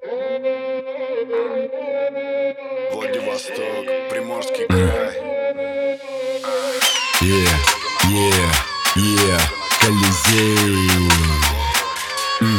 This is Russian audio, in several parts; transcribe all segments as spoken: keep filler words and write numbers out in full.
Владивосток, Приморский край. Yeah, yeah, yeah, Колизей. mm.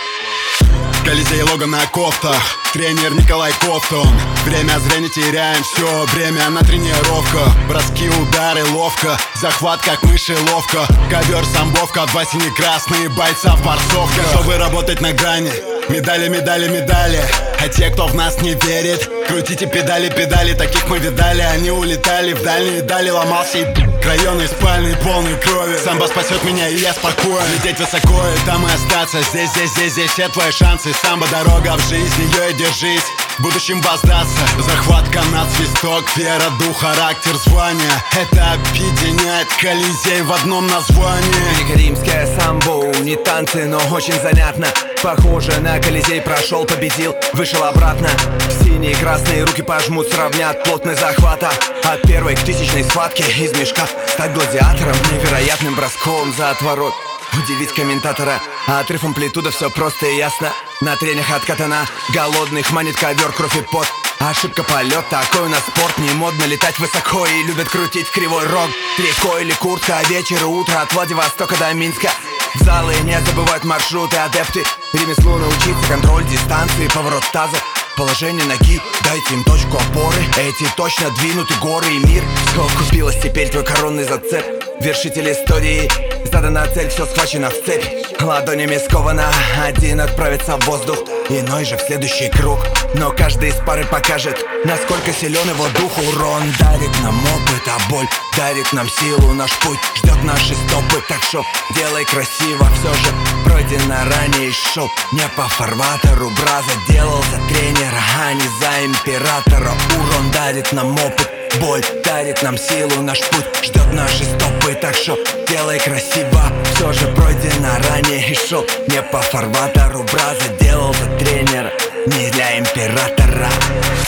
Колизей, лого на кофтах, тренер Николай Кофтон. Время зря не теряем, все время на тренировках. Броски, удары, ловко, захват как мыши ловко. Ковер, самбовка, два сине-красные бойца в борцовках. Чтобы работать на грани, медали, медали, медали. А те, кто в нас не верит, крутите педали, педали. Таких мы видали, они улетали в дальние дали. Ломался и районный спальный, полный крови. Самбо спасет меня, и я спокоен. Лететь высоко и там и остаться. Здесь, здесь, здесь, здесь все твои шансы. Самбо, дорога в жизнь, ее и держись. В будущем воздаться. Захват, канат, свисток, вера, дух, характер, звание. Это объединяет Колизей в одном названии. Римское самбо, не танцы, но очень занятно. Похоже на Колизей, прошел, победил, вышел обратно. Синие и красные руки пожмут, сравнят плотность захвата. От первой к тысячной схватке из мешка стать гладиатором, невероятным броском за отворот. Удивить комментатора, а отрыв амплитуда все просто и ясно. На тренях откатана, голодных манит ковер, кровь и пот. Ошибка полет, такой у нас спорт. Не модно летать высоко и любят крутить в кривой рог. Трико или куртка, вечер и утро от Владивостока до Минска. В залы не забывают маршруты, адепты. Ремеслу научиться, контроль дистанции, поворот таза, положение ноги, дайте им точку опоры. Эти точно двинуты горы и мир. Все купилось теперь твой коронный зацеп. Вершитель истории, задана цель, все схвачено в цепь. Ладонями сковано, один отправится в воздух, иной же в следующий круг. Но каждый из пары покажет, насколько силен его дух. Урон дарит нам опыт, а боль дарит нам силу. Наш путь ждет наши стопы, так что делай красиво. Все же пройдено ранее и шел не по фарватеру. Браза делал за тренера, а не за императора. Урон дарит нам опыт, боль дарит нам силу. Наш путь ждет наши стопы, так что делай красиво. Все же пройдено ранее и шел не по фарватеру. Браза делал за тренера, не для императора.